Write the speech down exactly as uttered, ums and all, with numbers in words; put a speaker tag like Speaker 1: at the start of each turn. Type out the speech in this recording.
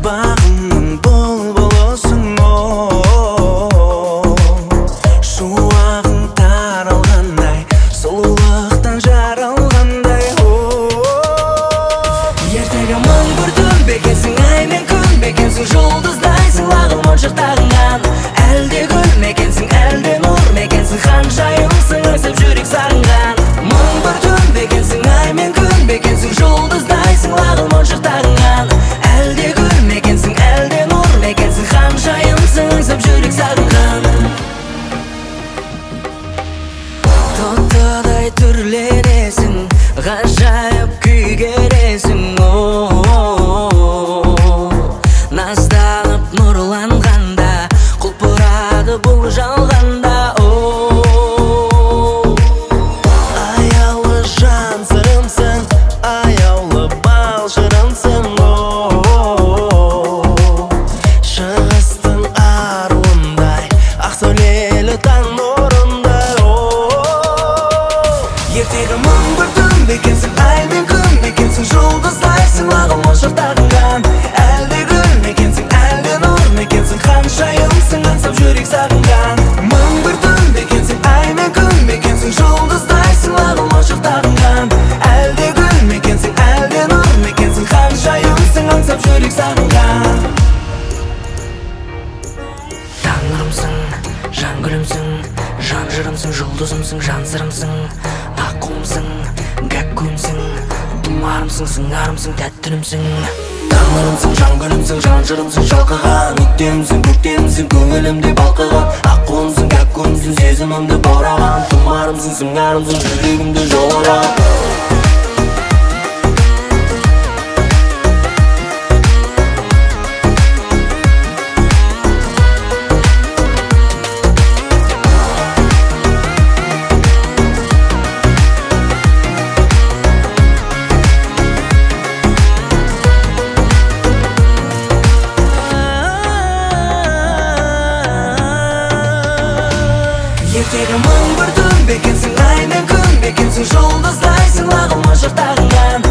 Speaker 1: бағымның бұлбұлысың, оу. Шуағың таралғандай, сұлулықтан жаралғандай, оу. Ертегі мың бір түн бекенсің, ай мен күн бекенсің, жұлдыздай сыйлағым моншақтағыңнан. Әлде гүл мекенсің, әлде нұр мекенсің, ханшайымсың аңсап жүрек сағынған. Мың бір түн бекенсің, ай мен күн бекенсің, жұлдыздай сыйлағым моншақтағыңнан. Әлде гүл мекенсің, әлде нұр мекенсің, ханшайымсың аңсап жүрек сағынған. Тоқтыдай түрленесің, ғажайып күй кересің, оу. Назданып нұрланғанда, құлпырады бұл жалғанда, оу. Аяулы жан сырымсың, аяулы бал шырымсың, оу. Шығыстың аруындай, ақ сәулелі таң нұрындай, оу. Ертегі мың бір түн бекенсің, ай мен күн бекенсің, жұлдыздай сыйлағым моншақтағыңнан. Әлде гүл мекенсің, әлде нұр мекенсің, ханшайымсың аңсап жүрек сағынған. Мың бір түн бекенсің, ай мен күн бекенсің, жұлдыздай сыйлағым моншақтағыңнан. Әлде гүл мекенсің, әлде нұр мекенсің, ханшайымсың аңсап жүрек сағынған. Таңырымсың, жан гүлімсің, жан жырымсың, жұлдызымсың, жан сырымсың, аққуымсың, гәккуімсің, тұмарымсың, сыңарымсың, тәттірімсің. Таңырымсың, жан гүлімсің, жан жырымсың, шалқыған. Өктемсің, көктемсің, көңілімде балқыған. Аққуымсың, гәккуімсің, сезімімді баураған. Тұмарымсың, сыңарымсың, жүрегімді жаулаған. Ертегі мың бір түн бекенсің, ай мен күн бекенсің, жұлдыздай сыйлағым моншақтағыңнан.